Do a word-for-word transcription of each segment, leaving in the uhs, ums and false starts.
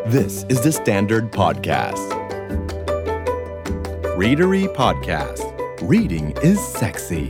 This is the Standard Podcast. Readery Podcast. Reading is sexy.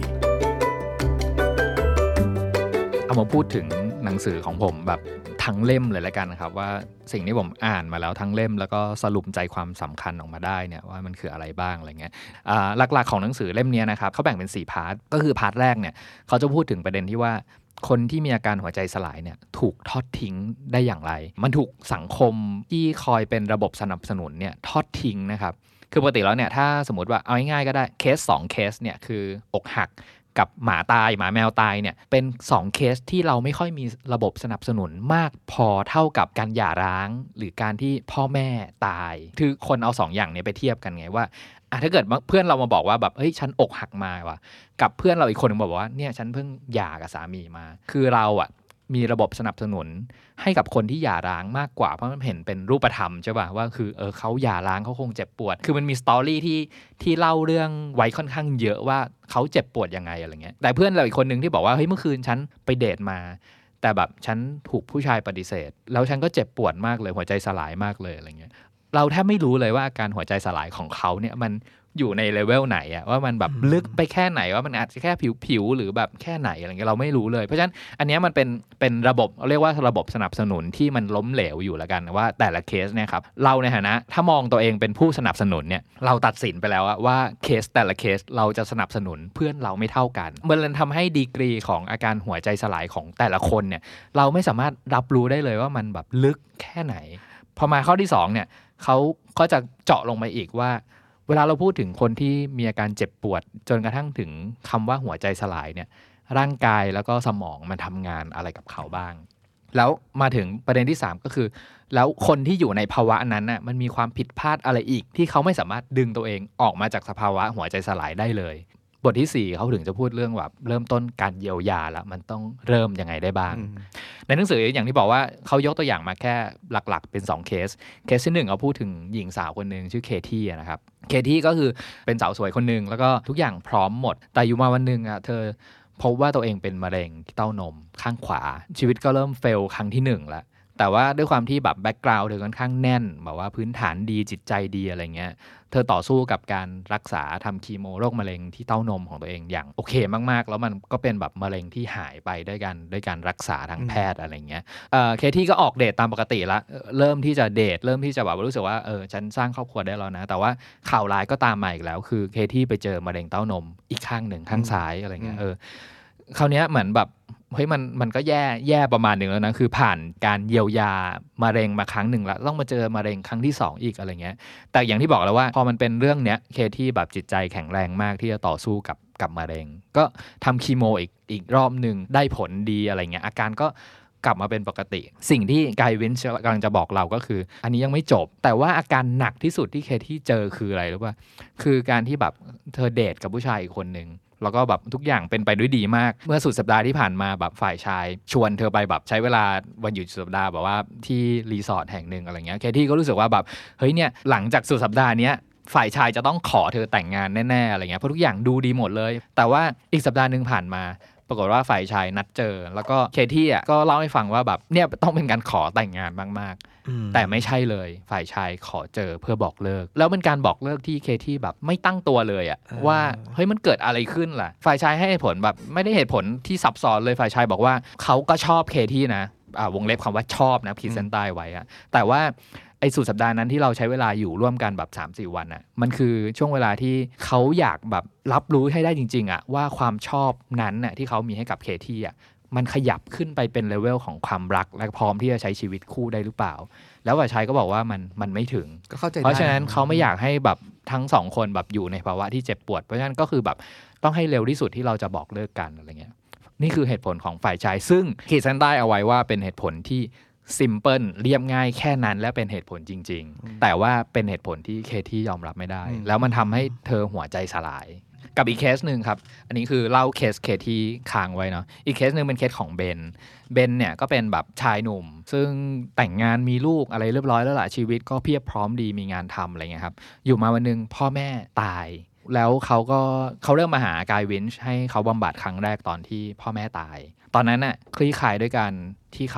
เอามาพูดถึงหนังสือของผมแบบทั้งเล่มเลยแล้วกันนะครับว่าสิ่งที่ผมอ่านมาแล้วทั้งเล่มแล้วก็สรุปใจความสำคัญออกมาได้เนี่ยว่ามันคืออะไรบ้างอะไรเงี้ยอ่าหลักๆของหนังสือเล่มนี้นะครับเขาแบ่งเป็นสี่พาร์ทก็คือพาร์ทแรกเนี่ยเขาจะพูดถึงประเด็นที่ว่าคนที่มีอาการหัวใจสลายเนี่ยถูกทอดทิ้งได้อย่างไรมันถูกสังคมที่คอยเป็นระบบสนับสนุนเนี่ยทอดทิ้งนะครับคือปกติแล้วเนี่ยถ้าสมมติว่าเอาง่ายๆก็ได้เคสสองเคสเนี่ยคืออกหักกับหมาตายหมาแมวตายเนี่ยเป็นสองเคสที่เราไม่ค่อยมีระบบสนับสนุนมากพอเท่ากับการหย่าร้างหรือการที่พ่อแม่ตายคือคนเอาสองอย่างนี้ไปเทียบกันไงว่าอ่ะถ้าเกิดเพื่อนเรามาบอกว่าแบบเฮ้ยฉันอกหักมาว่ะกับเพื่อนเราอีกคนนึงบอกว่าเนี่ยฉันเพิ่งหย่ากับสามีมาคือเราอ่ะมีระบบสนับสนุนให้กับคนที่หย่าร้างมากกว่าเพราะมันเห็นเป็นรูปธรรมใช่ป่ะว่าคือเออเขาหย่าร้างเขาคงเจ็บปวดคือมันมีสตอรี่ที่ที่เล่าเรื่องไว้ค่อนข้างเยอะว่าเขาเจ็บปวดยังไงอะไรเงี้ยแต่เพื่อนเราอีกคนนึงที่บอกว่าเฮ้ยเมื่อคืนฉันไปเดทมาแต่แบบฉันถูกผู้ชายปฏิเสธแล้วฉันก็เจ็บปวดมากเลยหัวใจสลายมากเลยอะไรเงี้ยเราแทบไม่รู้เลยว่าอาการหัวใจสลายของเขาเนี่ยมันอยู่ในเลเวลไหนอะว่ามันแบบลึกไปแค่ไหนว่ามันอาจจะแค่ผิวๆหรือแบบแค่ไหนอะไรเงี้ยเราไม่รู้เลยเพราะฉะนั้นอันนี้มันเป็นเป็นระบบเรียกว่าระบบสนับสนุนที่มันล้มเหลวอยู่แล้วกันว่าแต่ละเคสเนี่ยครับเราในฐานะถ้ามองตัวเองเป็นผู้สนับสนุนเนี่ยเราตัดสินไปแล้วว่าเคสแต่ละเคสเราจะสนับสนุนเพื่อนเราไม่เท่ากันมันเลยทำให้ดีกรีของอาการหัวใจสลายของแต่ละคนเนี่ยเราไม่สามารถรับรู้ได้เลยว่ามันแบบลึกแค่ไหนพอมาข้อที่สองเนี่ยเขาก็จะเจาะลงไปอีกว่าเวลาเราพูดถึงคนที่มีอาการเจ็บปวดจนกระทั่งถึงคำว่าหัวใจสลายเนี่ยร่างกายแล้วก็สมองมันทำงานอะไรกับเขาบ้างแล้วมาถึงประเด็นที่สามก็คือแล้วคนที่อยู่ในภาวะนั้นน่ะมันมีความผิดพลาดอะไรอีกที่เขาไม่สามารถดึงตัวเองออกมาจากสภาวะหัวใจสลายได้เลยบทที่สี่เขาถึงจะพูดเรื่องแบบเริ่มต้นการเยียวยาแล้วมันต้องเริ่มยังไงได้บ้างในหนังสืออย่างที่บอกว่าเขายกตัวอย่างมาแค่หลักๆเป็นสองเคสเคสที่หนึ่งเขาพูดถึงหญิงสาวคนนึงชื่อเคที่นะครับเคที่ก็คือเป็นสาวสวยคนนึงแล้วก็ทุกอย่างพร้อมหมดแต่อยู่มาวันนึงอ่ะเธอพบว่าตัวเองเป็นมะเร็งที่เต้านมข้างขวาชีวิตก็เริ่มเฟลครั้งที่หนึ่งแล้วแต่ว่าด้วยความที่แบบแบ็กกราวด์เธอค่อนข้างแน่นแบบว่าพื้นฐานดีจิตใจดีอะไรเงี้ยเธอต่อสู้กับการรักษาทำคีโมโรคมะเร็งที่เต้านมของตัวเองอย่างโอเคมากๆแล้วมันก็เป็นแบบมะเร็งที่หายไปด้วยกันด้วยการรักษาทางแพทย์อะไรเงี้ยเอ่อเคที่ก็ออกเดทตามปกติละเริ่มที่จะเดทเริ่มที่จะแบบรู้สึกว่าเออฉันสร้างครอบครัวได้แล้วนะแต่ว่าข่าวร้ายก็ตามมาอีกแล้วคือเคที่ไปเจอมะเร็งเต้านมอีกข้างหนึ่งข้างซ้ายอะไรเงี้ยเออคราวนี้เหมือนแบบเฮ้ยมันมันก็แย่แย่ประมาณหนึ่งแล้วนะคือผ่านการเยียวยามะเร็งมาครั้งหนึ่งแล้วต้องมาเจอมะเร็งครั้งที่สองอีกอะไรเงี้ยแต่อย่างที่บอกแล้วว่าพอมันเป็นเรื่องเนี้ยเคที่แบบจิตใจแข็งแรงมากที่จะต่อสู้กับกับมะเร็งก็ทำคีโมอีกอีกรอบหนึ่งได้ผลดีอะไรเงี้ยอาการก็กลับมาเป็นปกติสิ่งที่ไกวินช์กำลังจะบอกเราก็คืออันนี้ยังไม่จบแต่ว่าอาการหนักที่สุดที่เคที่เจอคืออะไรรู้ป่ะคือการที่แบบเธอเดทกับผู้ชายอีกคนนึงแล้วก็แบบทุกอย่างเป็นไปด้วยดีมากเมื่อสุดสัปดาห์ที่ผ่านมาแบบฝ่ายชายชวนเธอไปแบบใช้เวลาวันหยุดสุดสัปดาห์แบบว่าที่รีสอร์ทแห่งหนึ่งอะไรเงี้ยเคที่ก็รู้สึกว่าแบบเฮ้ยเนี่ยหลังจากสุดสัปดาห์นี้ฝ่ายชายจะต้องขอเธอแต่งงานแน่ๆอะไรเงี้ยเพราะทุกอย่างดูดีหมดเลยแต่ว่าอีกสัปดาห์นึงผ่านมาปรากฏว่าฝ่ายชายนัดเจอแล้วก็เคที่อ่ะก็เล่าให้ฟังว่าแบบเนี่ยต้องเป็นการขอแต่งงานมากๆแต่ไม่ใช่เลยฝ่ายชายขอเจอเพื่อบอกเลิกแล้วเป็นการบอกเลิกที่เคที่แบบไม่ตั้งตัวเลยอ่ะว่าเฮ้ยมันเกิดอะไรขึ้นล่ะฝ่ายชายให้เหตุผลแบบไม่ได้เหตุผลที่ซับซ้อนเลยฝ่ายชายบอกว่าเขาก็ชอบเคที่นะอ่าวงเล็บคำว่าชอบนะขีดเส้นใต้ไว้อะแต่ว่าไอ้สุดสัปดาห์นั้นที่เราใช้เวลาอยู่ร่วมกันแบบ สามถึงสี่ วันน่ะมันคือช่วงเวลาที่เขาอยากแบบรับรู้ให้ได้จริงๆอ่ะว่าความชอบนั้นน่ะที่เขามีให้กับเคที่อ่ะมันขยับขึ้นไปเป็นเลเวลของความรักและพร้อมที่จะใช้ชีวิตคู่ได้หรือเปล่าแล้วฝ่ายชายก็บอกว่ามันมันไม่ถึงเพราะฉะนั้นเขาไม่อยากให้แบบทั้งสองคนแบบอยู่ในภาวะที่เจ็บปวดเพราะฉะนั้นก็คือแบบต้องให้เร็วที่สุดที่เราจะบอกเลิกกันอะไรเงี้ยนี่คือเหตุผลของฝ่ายชายซึ่งขีดเส้นใต้เอาไว้ว่าเป็นเหตุผลที่ซิมเพิลเรียบง่ายแค่นั้นและเป็นเหตุผลจริงๆแต่ว่าเป็นเหตุผลที่เคที่ยอมรับไม่ได้แล้วมันทำให้เธอหัวใจสลายกับอีกเคสหนึ่งครับอันนี้คือเล่าเคสเคที่ค้างไว้เนาะอีกเคสหนึ่งเป็นเคสของเบนเบนเนี่ยก็เป็นแบบชายหนุ่มซึ่งแต่งงานมีลูกอะไรเรียบร้อยแล้วล่ะชีวิตก็เพียบพร้อมดีมีงานทำอะไรเงี้ยครับอยู่มาวันนึงพ่อแม่ตายแล้วเขาก็เขาเริ่มมาหากายวินช์ให้เขาบำบัดครั้งแรกตอนที่พ่อแม่ตายตอนนั้นน่ะคลี่คลายด้วยกันที่เขาแบบ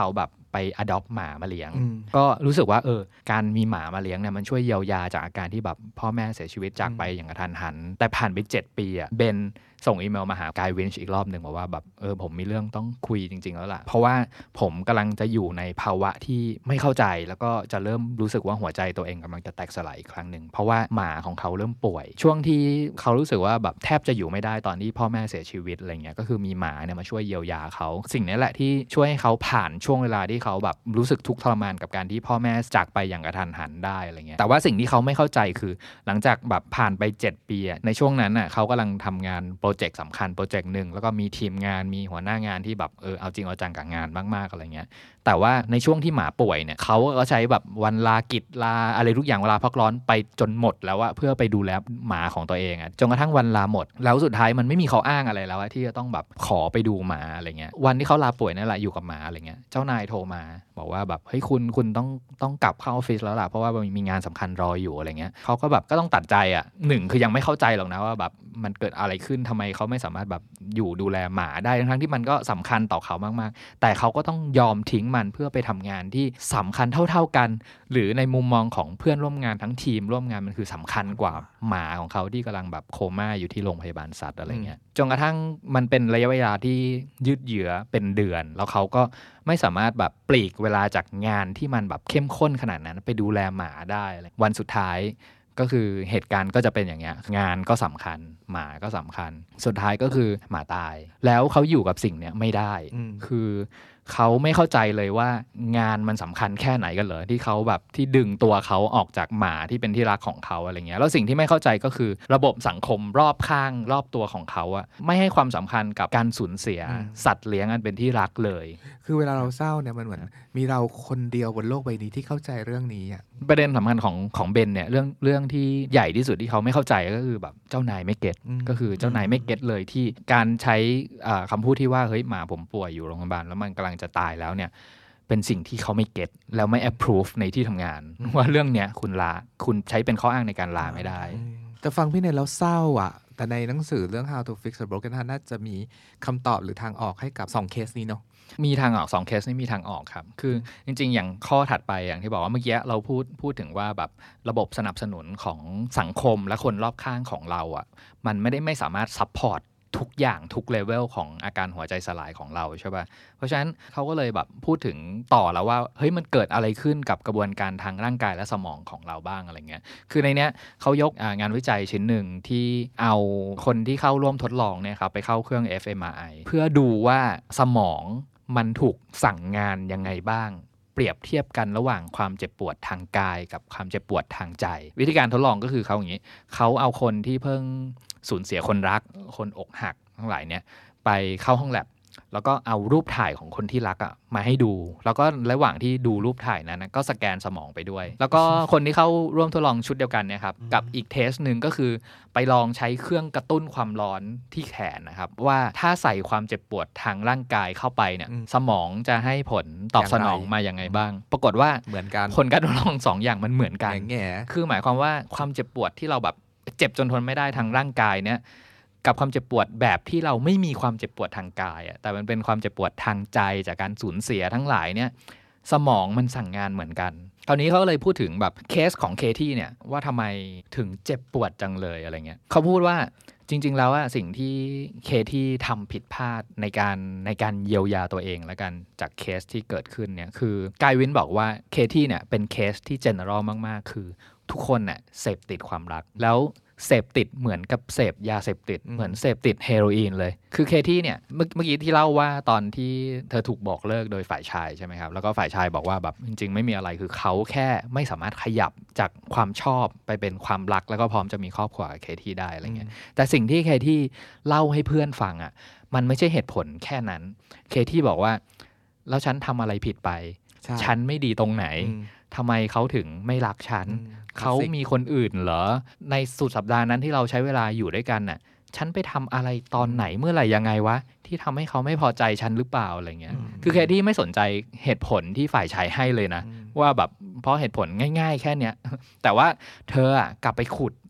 ไป adopt หมามาเลี้ยงก็รู้สึกว่าเออการมีหมามาเลี้ยงเนี่ยมันช่วยเยียวยาจากอาการที่แบบพ่อแม่เสียชีวิตจากไปอย่างกระทันหันแต่ผ่านไปเจ็ดปีอ่ะเบนส่งอีเมลมาหากายวินช์อีกรอบหนึ่งบอกว่าแบบเออผมมีเรื่องต้องคุยจริงๆแล้วล่ะเพราะว่าผมกำลังจะอยู่ในภาวะที่ไม่เข้าใจแล้วก็จะเริ่มรู้สึกว่าหัวใจตัวเองกำลังจะแตกสลายอีกครั้งหนึ่งเพราะว่าหมาของเขาเริ่มป่วยช่วงที่เขารู้สึกว่าแบบแทบจะอยู่ไม่ได้ตอนที่พ่อแม่เสียชีวิตอะไรเงี้ยก็คือมีหมาเนี่ยมาช่วยเยียวยาเขาสิ่งนี้แหละที่ช่วยให้เขาผ่านช่วงเวลาที่เขาแบบรู้สึกทุกข์ทรมานกับการที่พ่อแม่จากไปอย่างกระทันหันได้อะไรเงี้ยแต่ว่าสิ่งที่เขาไม่เข้าใจคือหลังจากแบบผ่านไปเจ็ดปีในช่วงนั้นน่ะเขากำลังทำงานโปรเจกต์สำคัญโปรเจกต์หนึ่งแล้วก็มีทีมงานมีหัวหน้างานที่แบบเออเอาจริงเอาจังกับงานมากๆอะไรเงี้ยแต่ว่าในช่วงที่หมาป่วยเนี่ยเขาก็ใช้แบบวันลากิจลาอะไรทุกอย่างเวลาพักร้อนไปจนหมดแล้วอะเพื่อไปดูแลหมาของตัวเองอะจนกระทั่งวันลาหมดแล้วสุดท้ายมันไม่มีข้ออ้างอะไรแล้วที่จะต้องแบบขอไปดูหมาอะไรเงี้ยวันที่เขาลาป่วยนั่นแหละอยู่กับหมาอะไรเงี้ยเจ้านายโทรมาบอกว่าแบบเฮ้ยคุณคุณต้องต้องกลับเข้าออฟฟิศแล้วล่ะเพราะว่ามีงานสำคัญรออยู่อะไรเงี้ยเขาก็แบบก็ต้องตัดใจอะหนึ่งคือยังไม่เข้าใจหรอกนะว่าแบบมันเกิดอะไรขึ้นทำไมเขาไม่สามารถแบบอยู่ดูแลหมาได้ทั้งที่มันก็สำคัญต่อเขามากๆแต่เขาก็ต้องยอมทิ้งมันเพื่อไปทำงานที่สำคัญเท่าๆกันหรือในมุมมองของเพื่อนร่วมงานทั้งทีมร่วมงานมันคือสำคัญกว่าหมาของเขาที่กำลังแบบโคม่าอยู่ที่โรงพยาบาลสัตว์อะไรเงี้ยจนกระทั่งมันเป็นระยะเวลาที่ยืดเยื้อเป็นเดือนแล้วเขาก็ไม่สามารถแบบปลีกเวลาจากงานที่มันแบบเข้มข้นขนาดนั้นไปดูแลหมาได้วันสุดท้ายก็คือเหตุการณ์ก็จะเป็นอย่างเงี้ยงานก็สำคัญหมาก็สำคัญสุดท้ายก็คือหมาตายแล้วเขาอยู่กับสิ่งเนี้ยไม่ได้คือเขาไม่เข้าใจเลยว่างานมันสำคัญแค่ไหนกันเหรอที่เขาแบบที่ดึงตัวเขาออกจากหมาที่เป็นที่รักของเขาอะไรเงี้ยแล้วสิ่งที่ไม่เข้าใจก็คือระบบสังคมรอบข้างรอบตัวของเขาอะไม่ให้ความสำคัญกับการสูญเสียสัตว์เลี้ยงอันเป็นที่รักเลยคือเวลาเราเศร้าเนี่ยมันเหมือนมีเราคนเดียวบนโลกใบนี้ที่เข้าใจเรื่องนี้อะประเด็นสำคัญของของเบนเนี่ยเรื่องเรื่องที่ใหญ่ที่สุดที่เขาไม่เข้าใจก็คือแบบเจ้านายไม่เก็ตก็คือเจ้านายไม่เก็ตเลยที่การใช้คำพูดที่ว่าเฮ้ยหมาผมป่วยอยู่โรงพยาบาลแล้วมันกำลังจะตายแล้วเนี่ยเป็นสิ่งที่เขาไม่เก็ตแล้วไม่ approve ในที่ทำงานว่าเรื่องเนี้ยคุณลาคุณใช้เป็นข้ออ้างในการลาไม่ได้แต่ฟังพี่เนยแล้วเศร้าอ่ะแต่ในหนังสือเรื่อง How to Fix a Broken Heart น่าจะมีคำตอบหรือทางออกให้กับสองเคสนี้เนาะมีทางออกสองเคสนี่มีทางออกครับคือจริงๆอย่างข้อถัดไปอย่างที่บอกว่าเมื่อกี้เราพูดพูดถึงว่าแบบระบบสนับสนุนของสังคมและคนรอบข้างของเราอ่ะมันไม่ได้ไม่สามารถซัพพอร์ตทุกอย่างทุกเลเวลของอาการหัวใจสลายของเราใช่ป่ะเพราะฉะนั้นเขาก็เลยแบบพูดถึงต่อแล้วว่าเฮ้ยมันเกิดอะไรขึ้นกับกระบวนการทางร่างกายและสมองของเราบ้างอะไรเงี้ยคือในเนี้ยเขายกงานวิจัยชิ้นหนึ่งที่เอาคนที่เข้าร่วมทดลองเนี่ยครับไปเข้าเครื่อง เอฟ เอ็ม อาร์ ไอ เพื่อดูว่าสมองมันถูกสั่งงานยังไงบ้างเปรียบเทียบกันระหว่างความเจ็บปวดทางกายกับความเจ็บปวดทางใจวิธีการทดลองก็คือเขาอย่างนี้เขาเอาคนที่เพิ่งสูญเสียคนรักคนอกหักทั้งหลายเนี่ยไปเข้าห้องแลบแล้วก็เอารูปถ่ายของคนที่รักอ่ะมาให้ดูแล้วก็ระหว่างที่ดูรูปถ่ายนั้นนะก็สแกนสมองไปด้วยแล้วก็คนที่เข้าร่วมทดลองชุดเดียวกันเนี่ยครับกับอีกเทสหนึ่งก็คือไปลองใช้เครื่องกระตุ้นความร้อนที่แขนนะครับว่าถ้าใส่ความเจ็บปวดทางร่างกายเข้าไปเนี่ยสมองจะให้ผลตอบสนองมาอย่างไงบ้างปรากฏว่าเหมือนกันผลการทดลองสองอย่างมันเหมือนกันคือหมายความว่าความเจ็บปวดที่เราแบบเจ็บจนทนไม่ได้ทางร่างกายเนี่ยกับความเจ็บปวดแบบที่เราไม่มีความเจ็บปวดทางกายอ่ะแต่มันเป็นความเจ็บปวดทางใจจากการสูญเสียทั้งหลายเนี่ยสมองมันสั่งงานเหมือนกันคราวนี้เขาเลยพูดถึงแบบเคสของเคที่เนี่ยว่าทำไมถึงเจ็บปวดจังเลยอะไรเงี้ยเขาพูดว่าจริงๆแล้วอะสิ่งที่เคที่ทำผิดพลาดในการในการเยียวยาตัวเองแล้วกันจากเคสที่เกิดขึ้นเนี่ยคือกายวินบอกว่าเคที่เนี่ยเป็นเคสที่ general มากๆคือทุกคนเนี่ยเสพติดความรักแล้วเสพติดเหมือนกับเสพยาเสพติดเหมือนเสพติดเฮโรอีนเลยคือเคที่เนี่ยเมื่อกี้ที่เล่าว่าตอนที่เธอถูกบอกเลิกโดยฝ่ายชายใช่ไหมครับแล้วก็ฝ่ายชายบอกว่าแบบจริงๆไม่มีอะไรคือเขาแค่ไม่สามารถขยับจากความชอบไปเป็นความรักแล้วก็พร้อมจะมีครอบครัวกับเคที่ได้อะไรเงี้ยแต่สิ่งที่เคที่เล่าให้เพื่อนฟังอ่ะมันไม่ใช่เหตุผลแค่นั้นเคที่บอกว่าแล้วฉันทำอะไรผิดไปฉันไม่ดีตรงไหนทำไมเขาถึงไม่รักฉันเขามีคนอื่นเหรอในสุดสัปดาห์นั้นที่เราใช้เวลาอยู่ด้วยกันน่ะฉันไปทำอะไรตอนไหนเมื่อไหร่ยังไงวะที่ทำให้เขาไม่พอใจฉันหรือเปล่าอะไรเงี้ยคือแค่ที่ไม่สนใจเหตุผลที่ฝ่ายชายให้เลยนะว่าแบบเพราะเหตุผลง่ายๆแค่เนี้ยแต่ว่าเธออ่ะกลับไปขุด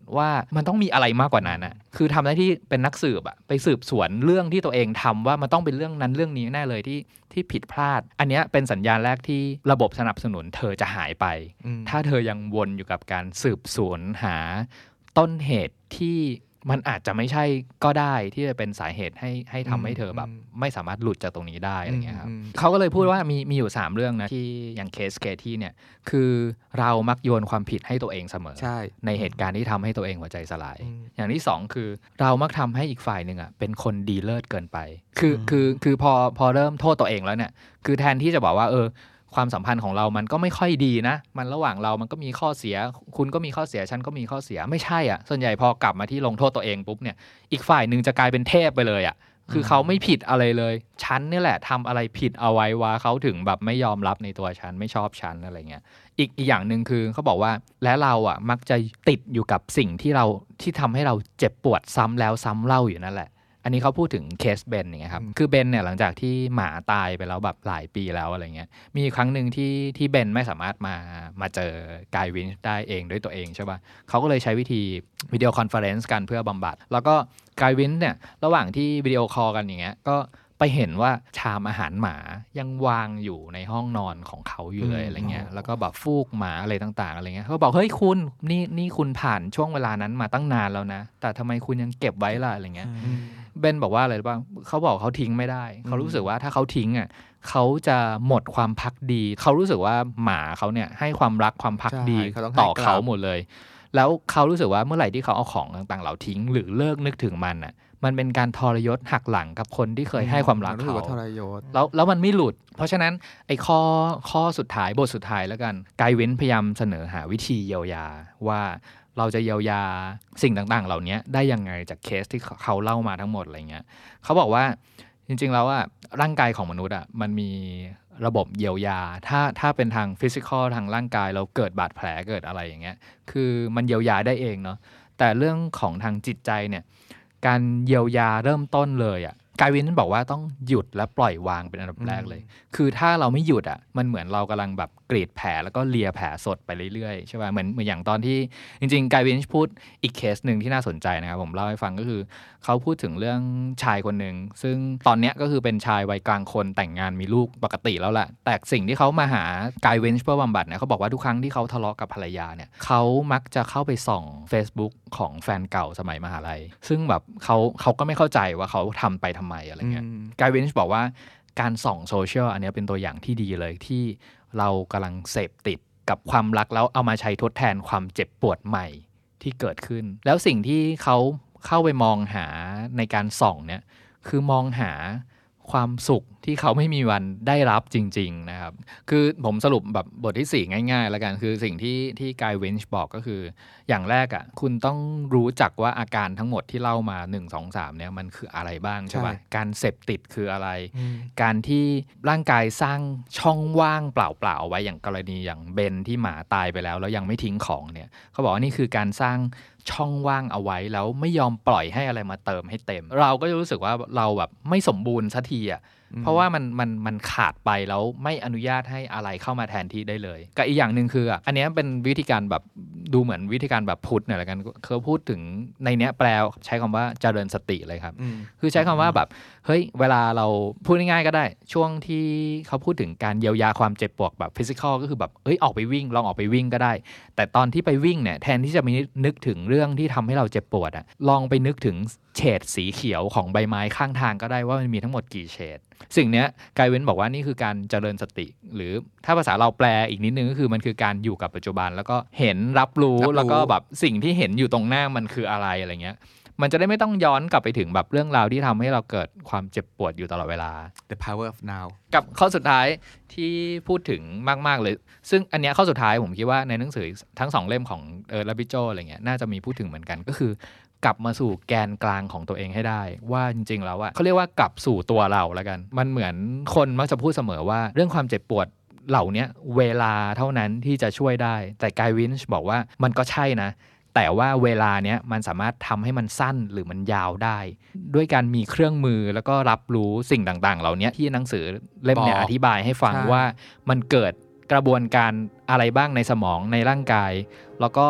ว่ามันต้องมีอะไรมากกว่านั้นนะคือทำหน้าที่เป็นนักสืบอะไปสืบสวนเรื่องที่ตัวเองทำว่ามันต้องเป็นเรื่องนั้นเรื่องนี้แน่เลยที่ที่ผิดพลาดอันนี้เป็นสัญญาณแรกที่ระบบสนับสนุนเธอจะหายไปถ้าเธอยังวนอยู่กับการสืบสวนหาต้นเหตุที่มันอาจจะไม่ใช่ก็ได้ที่จะเป็นสาเหตุให้ให้ทำให้เธอแบบไม่สามารถหลุดจากตรงนี้ได้อะไรเงี้ยครับเขาก็เลยพูดว่ามีมีอยู่สามเรื่องนะที่อย่างเคสเคที่เนี่ยคือเรามักโยนความผิดให้ตัวเองเสมอ ใ, ในเหตุการณ์ที่ทำให้ตัวเองหัวใจสลายอย่างที่สองคือเรามักทำให้อีกฝ่ายหนึ่งอ่ะเป็นคนดีเลิศเกินไปคือคือคือพอพอเริ่มโทษตัวเองแล้วเนี่ยคือแทนที่จะบอกว่าเออความสัมพันธ์ของเรามันก็ไม่ค่อยดีนะมันระหว่างเรามันก็มีข้อเสียคุณก็มีข้อเสียฉันก็มีข้อเสียไม่ใช่อ่ะส่วนใหญ่พอกลับมาที่ลงโทษตัวเองปุ๊บเนี่ยอีกฝ่ายนึงจะกลายเป็นเทพไปเลยอ่ะคือเขาไม่ผิดอะไรเลยฉันนี่แหละทำอะไรผิดเอาไว้ว่าเขาถึงแบบไม่ยอมรับในตัวฉันไม่ชอบฉันอะไรเงี้ยอีกอีกอย่างนึงคือเขาบอกว่าและเราอ่ะมักจะติดอยู่กับสิ่งที่เราที่ทำให้เราเจ็บปวดซ้ำแล้วซ้ำเล่าอยู่นั่นแหละอันนี้เขาพูดถึงเคสเบนอย่างเงี้ยครับคือเบนเนี่ยหลังจากที่หมาตายไปแล้วแบบหลายปีแล้วอะไรเงี้ยมีครั้งหนึ่งที่ที่เบนไม่สามารถมามาเจอกายวินช์ได้เองด้วยตัวเองใช่ป่ะเขาก็เลยใช้วิธีวิดีโอคอนเฟอเรนซ์กันเพื่อบำบัดแล้วก็กายวินช์เนี่ยระหว่างที่วิดีโอคอลกันอย่างเงี้ยก็ไปเห็นว่าชามอาหารหมายังวางอยู่ในห้องนอนของเขาอยู่เลยอะไรเงี้ยแล้วก็แบบฟูกหมาอะไรต่างๆอะไรเงี้ยเขาบอกเฮ้ยคุณนี่นี่คุณผ่านช่วงเวลานั้นมาตั้งนานแล้วนะแต่ทำไมคุณยังเก็บไว้ล่ะอะไรเงี้ยเบนบอกว่าอะไรบ้างเขาบอกเขาทิ้งไม่ได้เขารู้สึกว่าถ้าเขาทิ้งอ่ะเขาจะหมดความภักดีเขารู้สึกว่าหมาเขาเนี่ยให้ความรักความภักดีต่อเขาหมดเลยแล้วเขารู้สึกว่าเมื่อไหร่ที่เขาเอาของต่างๆเหล่าทิ้งหรือเลิกนึกถึงมันอ่ะมันเป็นการทรยศหักหลังกับคนที่เคยให้ความรักเขาแล้วแล้วมันไม่หลุดเพราะฉะนั้นไอ้ข้อข้อสุดท้ายบทสุดท้ายแล้วกันไกด์เว้นพยายามเสนอหาวิธีเยียวยาว่าเราจะเยียวยาสิ่งต่างๆเหล่านี้ได้ยังไงจากเคสที่เขาเล่ามาทั้งหมดอะไรเงี้ยเขาบอกว่าจริงๆแล้วอ่ะร่างกายของมนุษย์อ่ะมันมีระบบเยียวยาถ้าถ้าเป็นทางฟิสิกอลทางร่างกายเราเกิดบาดแผลเกิดอะไรอย่างเงี้ยคือมันเยียวยาได้เองเนาะแต่เรื่องของทางจิตใจเนี่ยการเยียวยาเริ่มต้นเลยอ่ะกายวินบอกว่าต้องหยุดและปล่อยวางเป็นอันดับแรกเลยคือถ้าเราไม่หยุดอ่ะมันเหมือนเรากำลังแบบกรีดแผลแล้วก็เลียแผลสดไปเรื่อยๆใช่ป่ะเหมือนเหมือนอย่างตอนที่จริงๆกายวินพูดอีกเคสหนึ่งที่น่าสนใจนะครับผมเล่าให้ฟังก็คือเขาพูดถึงเรื่องชายคนหนึ่งซึ่งตอนนี้ก็คือเป็นชายวัยกลางคนแต่งงานมีลูกปกติแล้วแหละแต่สิ่งที่เขามาหากายวินเพื่อบำบัดเนี่ยเขาบอกว่าทุกครั้งที่เขาทะเลาะกับภรรยาเนี่ยเขามักจะเข้าไปส่อง Facebook ของแฟนเก่าสมัยมหาลัยซึ่งแบบเขาเขาก็ไม่เข้าใจว่าเขาทำไปทำไมอะไรเงี้ยกายวินช์บอกว่าการส่องโซเชียลอันนี้เป็นตัวอย่างที่ดีเลยที่เรากำลังเสพติดกับความรักแล้วเอามาใช้ทดแทนความเจ็บปวดใหม่ที่เกิดขึ้นแล้วสิ่งที่เขาเข้าไปมองหาในการส่องเนี่ยคือมองหาความสุขที่เขาไม่มีวันได้รับจริงๆนะครับคือผมสรุปแบบบทที่สี่ง่ายๆแล้วกันคือสิ่งที่ที่กายวินช์บอกก็คืออย่างแรกอ่ะคุณต้องรู้จักว่าอาการทั้งหมดที่เล่ามาหนึ่ง สอง สามเนี่ยมันคืออะไรบ้างใช่ป่ะการเสพติดคืออะไรการที่ร่างกายสร้างช่องว่างเปล่าๆไว้อย่างกรณีอย่างเบนที่หมาตายไปแล้วแล้วยังไม่ทิ้งของเนี่ยเขาบอกว่านี่คือการสร้างช่องว่างเอาไว้แล้วไม่ยอมปล่อยให้อะไรมาเติมให้เต็มเราก็จะรู้สึกว่าเราแบบไม่สมบูรณ์สักทีอ่ะเพราะว่ามันมันมันขาดไปแล้วไม่อนุญาตให้อะไรเข้ามาแทนที่ได้เลยกับอีกอย่างนึงคืออ่ะอันนี้เป็นวิธีการแบบดูเหมือนวิธีการแบบพุทธหน่อยละกันเขาพูดถึงในเนี้ยแปลใช้คำว่าเจริญสติเลยครับคือใช้คำว่าแบบเฮ้ยเวลาเราพูดง่ายๆก็ได้ช่วงที่เขาพูดถึงการเยียวยาความเจ็บปวดแบบฟิสิกอลก็คือแบบเอ้ยออกไปวิ่งลองออกไปวิ่งก็ได้แต่ตอนที่ไปวิ่งเนี่ยแทนที่จะมีนึกถึงเรื่องที่ทำให้เราเจ็บปวดอ่ะลองไปนึกถึงเฉดสีเขียวของใบไม้ข้างทางก็ได้ว่ามันมีทั้งหมดกี่เฉดสิ่งเนี้ยกายเว้นบอกว่านี่คือการเจริญสติหรือถ้าภาษาเราแปลอีกนิดนึงก็คือมันคือการอยู่กับปัจจุบันแล้วก็เห็นรับรู้แล้วก็แบบสิ่งที่เห็นอยู่ตรงหน้ามันคืออะไรอะไรเงี้ยมันจะได้ไม่ต้องย้อนกลับไปถึงแบบเรื่องราวที่ทำให้เราเกิดความเจ็บปวดอยู่ตลอดเวลา The power of now กับข้อสุดท้ายที่พูดถึงมากๆเลยซึ่งอันเนี้ยข้อสุดท้ายผมคิดว่าในหนังสือทั้งสองเล่มของเออลาบิโจอะไรเงี้ยน่าจะมีพูดถึงเหมือนกันก็คือกลับมาสู่แกนกลางของตัวเองให้ได้ว่าจริงๆแล้วอะเขาเรียกว่ากลับสู่ตัวเราแล้วกันมันเหมือนคนมักจะพูดเสมอว่าเรื่องความเจ็บปวดเหล่านี้เวลาเท่านั้นที่จะช่วยได้แต่กายวินช์บอกว่ามันก็ใช่นะแต่ว่าเวลาเนี้ยมันสามารถทำให้มันสั้นหรือมันยาวได้ด้วยการมีเครื่องมือแล้วก็รับรู้สิ่งต่างๆเหล่านี้ที่หนังสือเล่มเนี่ยอธิบายให้ฟังว่ามันเกิดกระบวนการอะไรบ้างในสมองในร่างกายแล้วก็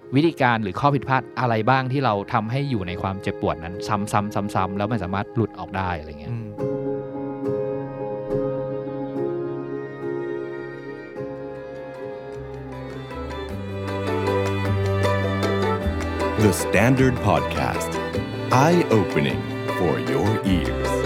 วิธีการหรือข้อผิดพลาดอะไรบ้างที่เราทำให้อยู่ในความเจ็บปวดนั้นซ้ำๆๆๆแล้วมันสามารถหลุดออกได้อะไรเงี้ย The Standard Podcast. Eye-opening for your ears.